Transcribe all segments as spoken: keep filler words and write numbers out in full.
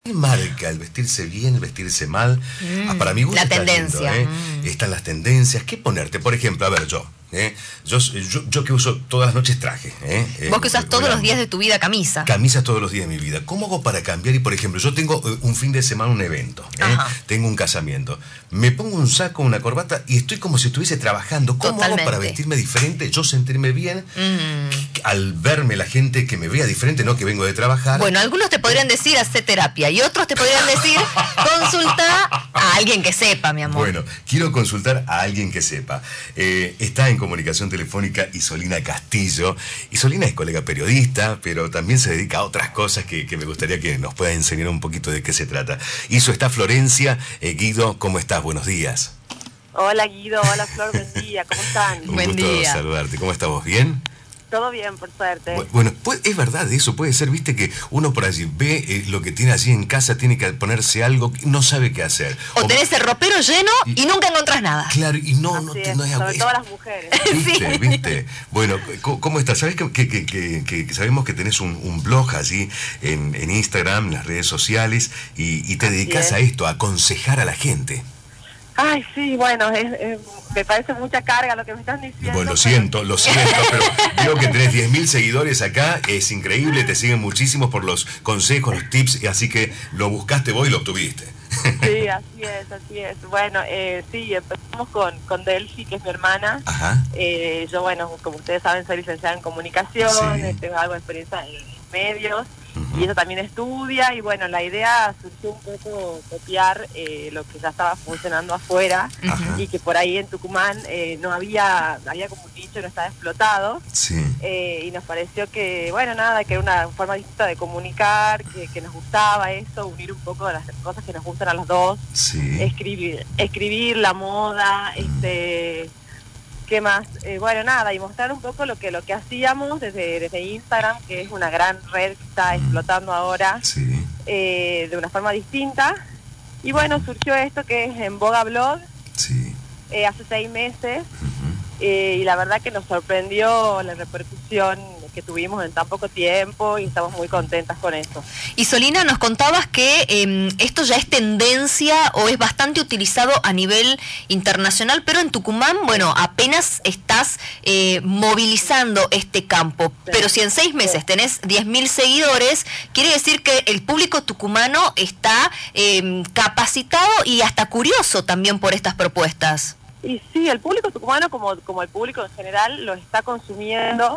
¿Qué marca el vestirse bien, el vestirse mal? Mm, ah, para mi gusto la está tendencia. lindo, ¿eh? Mm. Están las tendencias. ¿Qué ponerte? Por ejemplo, a ver, yo. ¿eh? Yo, yo, yo que uso todas las noches traje. ¿eh? Vos que eh, usás todos volando. los días de tu vida camisa. Camisas todos los días de mi vida. ¿Cómo hago para cambiar? Y por ejemplo, yo tengo eh, un fin de semana un evento. ¿eh? Tengo un casamiento. Me pongo un saco, una corbata y estoy como si estuviese trabajando. ¿Cómo Totalmente. hago para vestirme diferente? Yo sentirme bien. Mm. Al verme la gente que me vea diferente, no que vengo de trabajar. Bueno, algunos te podrían decir hacer terapia y otros te podrían decir consulta a alguien que sepa, mi amor. Bueno, quiero consultar a alguien que sepa. Eh, está en comunicación telefónica Isolina Castillo. Isolina es colega periodista, pero también se dedica a otras cosas que, que me gustaría que nos pueda enseñar un poquito de qué se trata. Iso está Florencia. Eh, Guido, ¿cómo estás? Buenos días. Hola Guido, hola Flor, buen día, ¿cómo están? Un Buen gusto día. saludarte. ¿Cómo estamos? ¿Bien? Todo bien, por suerte. Bueno, pues, es verdad eso, puede ser, viste que uno por allí ve eh, lo que tiene allí en casa, tiene que ponerse algo, no sabe qué hacer. O, o tenés el ropero lleno y, y nunca encontrás nada. Claro, y no, no, Así te, es, no es sobre es, todo las mujeres. ¿Viste? Sí. ¿Viste? Bueno, ¿cómo estás? ¿Sabes que, que, que, que, que sabemos que tenés un, un blog allí en, en Instagram, en las redes sociales, y, y te Así dedicas es. a esto, a aconsejar a la gente? Ay, sí, bueno, es, es, me parece mucha carga lo que me están diciendo. Bueno, lo siento, lo siento, pero veo que tenés diez mil seguidores acá, es increíble, te siguen muchísimos por los consejos, los tips, así que lo buscaste vos y lo obtuviste. Sí, así es, así es. Bueno, eh, sí, empezamos con, con Delphi, que es mi hermana. Ajá. Eh, yo, bueno, como ustedes saben, soy licenciada en comunicación, Sí. tengo algo de experiencia en medios. Uh-huh. Y ella también estudia, y bueno, la idea surgió un poco copiar eh, lo que ya estaba funcionando afuera. Ajá. Y que por ahí en Tucumán eh, no había, había como un nicho, no estaba explotado. Sí. Eh, y nos pareció que, bueno, nada, que era una forma distinta de comunicar, que, que nos gustaba eso, unir un poco las cosas que nos gustan a los dos. Sí. Escribir, escribir la moda, Mm. este... ¿Qué más? Eh, bueno, nada, y mostrar un poco lo que lo que hacíamos desde, desde Instagram, que es una gran red que está explotando ahora, Sí. eh, de una forma distinta. Y bueno, surgió esto que es En Boga Blog, Sí. eh, hace seis meses, Uh-huh. eh, y la verdad que nos sorprendió la repercusión que tuvimos en tan poco tiempo, y estamos muy contentas con eso. Isolina, nos contabas que eh, esto ya es tendencia o es bastante utilizado a nivel internacional, pero en Tucumán, bueno, apenas estás eh, movilizando este campo. Sí. Pero si en seis meses tenés diez mil seguidores, quiere decir que el público tucumano está eh, capacitado y hasta curioso también por estas propuestas. Y sí, el público tucumano, como, como el público en general, lo está consumiendo.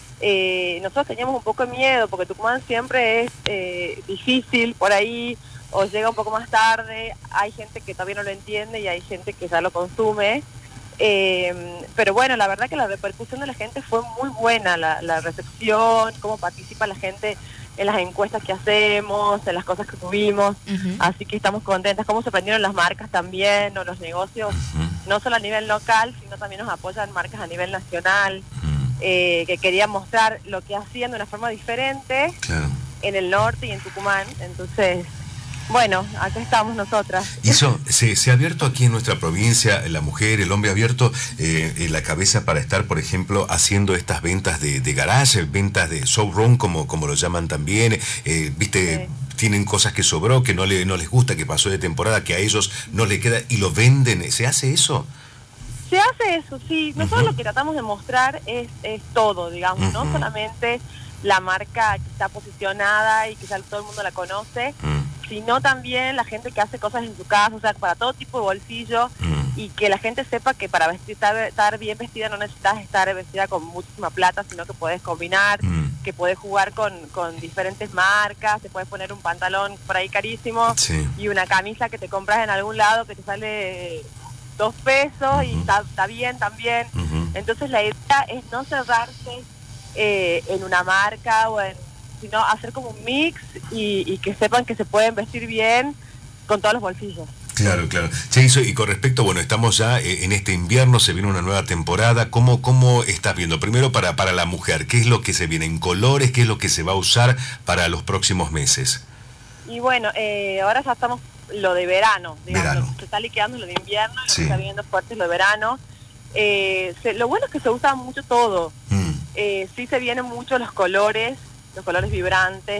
Eh, nosotros teníamos un poco de miedo porque Tucumán siempre es eh, difícil por ahí, o llega un poco más tarde, hay gente que todavía no lo entiende y hay gente que ya lo consume, eh, pero bueno, la verdad que la repercusión de la gente fue muy buena, la, la recepción, cómo participa la gente en las encuestas que hacemos, en las cosas que tuvimos, Uh-huh. así que estamos contentas, cómo se prendieron las marcas también, o los negocios, Uh-huh. no solo a nivel local, sino también nos apoyan marcas a nivel nacional. Uh-huh. Eh, que quería mostrar lo que hacían de una forma diferente Claro. en el norte y en Tucumán. Entonces, bueno, acá estamos nosotras. Eso, se, se ha abierto aquí en nuestra provincia, la mujer, el hombre ha abierto eh, eh, la cabeza para estar, por ejemplo, haciendo estas ventas de, de garage, ventas de showroom, como, como lo llaman también, eh, viste, Sí. tienen cosas que sobró, que no, le, no les gusta, que pasó de temporada, que a ellos no les queda, y lo venden. ¿Se hace eso? Se hace eso, sí. Nosotros Uh-huh. lo que tratamos de mostrar es, es todo, digamos, Uh-huh. no solamente la marca que está posicionada y que ya todo el mundo la conoce, Mm. sino también la gente que hace cosas en su casa, o sea, para todo tipo de bolsillo, Mm. y que la gente sepa que para vestir, estar, estar bien vestida no necesitas estar vestida con muchísima plata, sino que puedes combinar, Mm. que puedes jugar con, con diferentes marcas, te puedes poner un pantalón por ahí carísimo Sí. y una camisa que te compras en algún lado que te sale dos pesos y Ujú. está, está bien también. Uh-huh. Entonces la idea es no cerrarse eh, en una marca, o en, sino hacer como un mix y, y que sepan que se pueden vestir bien con todos los bolsillos. Claro, claro. Se hizo, y con respecto, bueno, estamos ya eh, en este invierno, se viene una nueva temporada. ¿Cómo, cómo estás viendo? Primero para, para la mujer, ¿qué es lo que se viene en colores? ¿Qué es lo que se va a usar para los próximos meses? Y bueno, eh, ahora ya estamos lo de verano, digamos, Verano. lo que se está liquidando es lo de invierno, lo Sí. que está viendo fuerte es lo de verano. Eh, se, lo bueno es que se usa mucho todo. Mm. Eh, sí se vienen mucho los colores, los colores vibrantes.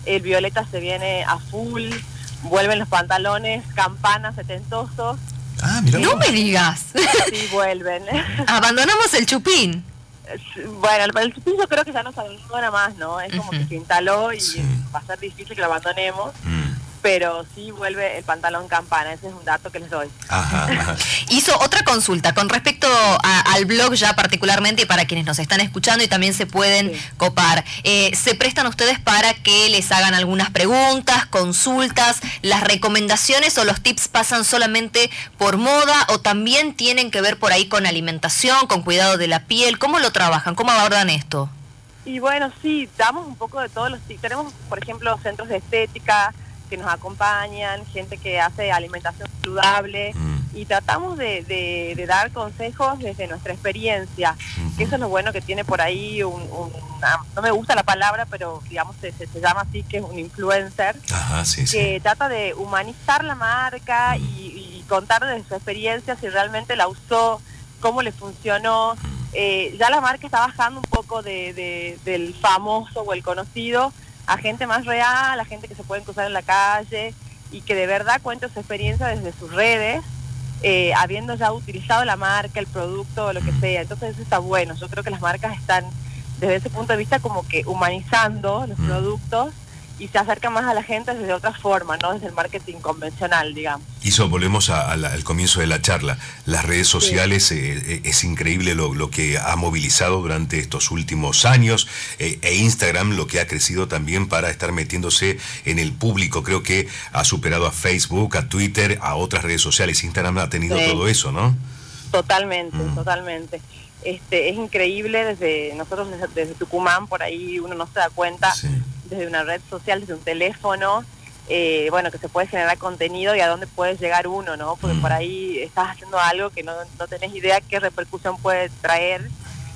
el violeta se viene a full, vuelven los pantalones, campanas setentosos. Ah, mira. No me digas. Sí, vuelven. Abandonamos el chupín. Bueno, el, el chupín yo creo que ya no se abandona más, ¿no? Es como uh-huh. que se instaló y sí. va a ser difícil que lo abandonemos. Mm. Pero sí vuelve el pantalón campana, ese es un dato que les doy. Ajá, ajá. Hizo otra consulta con respecto a, al blog ya particularmente, y para quienes nos están escuchando y también se pueden sí. copar. Eh, ¿Se prestan ustedes para que les hagan algunas preguntas, consultas? ¿Las recomendaciones o los tips pasan solamente por moda o también tienen que ver por ahí con alimentación, con cuidado de la piel? ¿Cómo lo trabajan? ¿Cómo abordan esto? Y bueno, sí, damos un poco de todos los tips. Tenemos, por ejemplo, centros de estética que nos acompañan, gente que hace alimentación saludable mm. y tratamos de, de, de dar consejos desde nuestra experiencia, mm-hmm. que eso es lo bueno que tiene por ahí un, un una, no me gusta la palabra, pero digamos se, se, se llama así, que es un influencer. Ajá, sí, que sí. trata de humanizar la marca mm. y, y contar desde su experiencia si realmente la usó, cómo le funcionó. Mm. Eh, ya la marca está bajando un poco de, de, del famoso o el conocido a gente más real, a gente que se puede cruzar en la calle y que de verdad cuente su experiencia desde sus redes, eh, habiendo ya utilizado la marca, el producto o lo que sea. Entonces eso está bueno. Yo creo que las marcas están desde ese punto de vista como que humanizando los productos y se acerca más a la gente desde otra forma, no desde el marketing convencional, digamos. Y eso, volvemos a, a la, al comienzo de la charla. Las redes sociales, sí. eh, es increíble lo, lo que ha movilizado durante estos últimos años, eh, e Instagram lo que ha crecido también para estar metiéndose en el público. Creo que ha superado a Facebook, a Twitter, a otras redes sociales. Instagram ha tenido sí. todo eso, ¿no? Totalmente, mm. totalmente. Este, es increíble, desde nosotros desde, desde Tucumán, por ahí uno no se da cuenta, sí. desde una red social, desde un teléfono, eh, bueno, que se puede generar contenido y a dónde puede llegar uno, ¿no? Porque mm. por ahí estás haciendo algo que no, no tenés idea qué repercusión puede traer,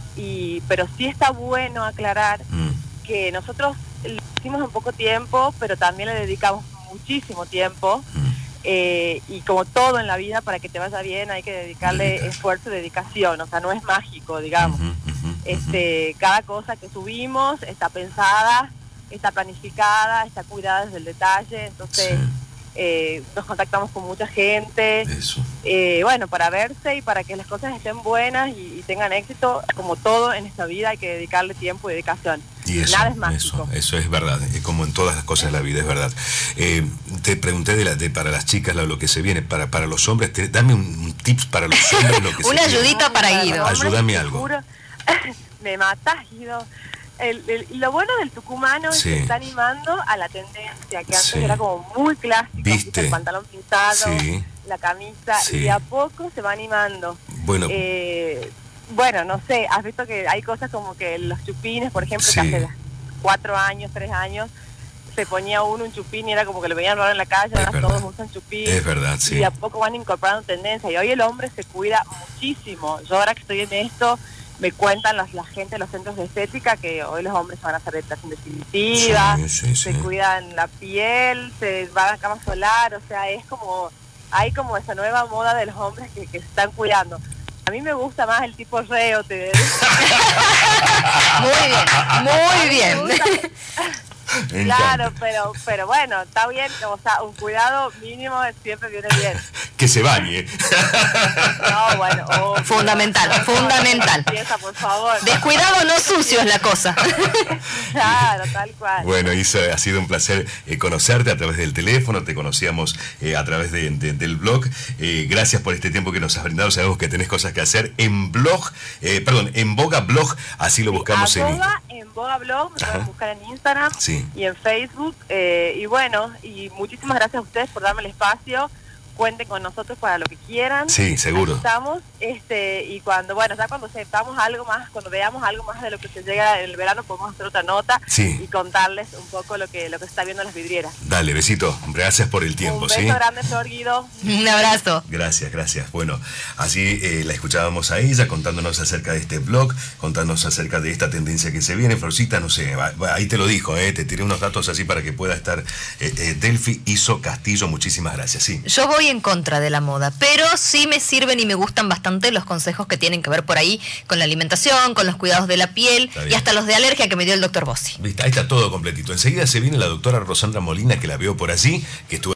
y pero sí está bueno aclarar mm. que nosotros lo hicimos en poco tiempo, pero también le dedicamos muchísimo tiempo. Mm. Eh, y como todo en la vida, para que te vaya bien hay que dedicarle Dedicar. esfuerzo y dedicación, o sea, no es mágico, digamos. Uh-huh, uh-huh, este, uh-huh. Cada cosa que subimos está pensada, está planificada, está cuidada desde el detalle, entonces sí. eh, nos contactamos con mucha gente, Eso. Eh, bueno, para verse y para que las cosas estén buenas y, y tengan éxito, como todo en esta vida hay que dedicarle tiempo y dedicación. Y eso, Nada es mágico. Eso, eso es verdad, como en todas las cosas de la vida, es verdad. Eh, te pregunté de, la, de para las chicas lo, lo que se viene, para para los hombres, te, dame un, un tips para los hombres lo que se Una viene. ayudita para Guido. Ayúdame algo. Juro, me matas, Guido. El, el, lo bueno del tucumano sí. es que está animando a la tendencia, que antes sí. era como muy clásico, ¿viste? El pantalón pintado, sí. la camisa, sí. y de a poco se va animando. Bueno, eh, bueno, no sé, has visto que hay cosas como que los chupines, por ejemplo, sí. que hace cuatro años, tres años, se ponía uno un chupín y era como que lo veían raro en la calle, es ahora verdad. todos usan chupín. Es verdad, sí. Y de a poco van incorporando tendencia, y hoy el hombre se cuida muchísimo. Yo ahora que estoy en esto, me cuentan las, la gente de los centros de estética que hoy los hombres van a hacer depilación definitiva, sí, sí, se sí. cuidan la piel, se van a cama solar, o sea, es como, hay como esa nueva moda de los hombres que, que se están cuidando. A mí me gusta más el tipo reo, te Muy bien, muy bien. Claro, pero pero bueno, está bien, o sea, un cuidado mínimo siempre viene bien. Que se bañe. No, bueno, oh, fundamental, no, fundamental. Empieza, por favor. Descuidado, no sucio es la cosa. Claro, tal cual. Bueno, Isa, ha sido un placer eh, conocerte a través del teléfono, te conocíamos eh, a través de, de, del blog. Eh, gracias por este tiempo que nos has brindado, sabemos que tenés cosas que hacer en blog, eh, perdón, en Boga Blog, así lo buscamos sí, en Boga, en Boga Blog, me pueden buscar en Instagram. Sí. Y en Facebook, eh, y bueno, y muchísimas gracias a ustedes por darme el espacio. Cuenten con nosotros para lo que quieran. Sí, seguro. Estamos, este, y cuando, bueno, ya cuando sepamos algo más, cuando veamos algo más de lo que se llega en el verano, podemos hacer otra nota sí. y contarles un poco lo que lo que se está viendo en las vidrieras. Dale, besito. Gracias por el tiempo. Un beso ¿sí? grande, Flor Guido. Un abrazo. Gracias, gracias. Bueno, así eh, la escuchábamos a ella contándonos acerca de este blog, contándonos acerca de esta tendencia que se viene. Florcita, no sé, va, va, ahí te lo dijo, eh, te tiré unos datos así para que pueda estar. Eh, eh, Delphi Iso Castillo, muchísimas gracias. Sí. Yo voy estoy en contra de la moda, pero sí me sirven y me gustan bastante los consejos que tienen que ver por ahí con la alimentación, con los cuidados de la piel y hasta los de alergia que me dio el doctor Bossi. Viste, ahí está todo completito. Enseguida se viene la doctora Rosandra Molina, que la veo por allí, que estuvo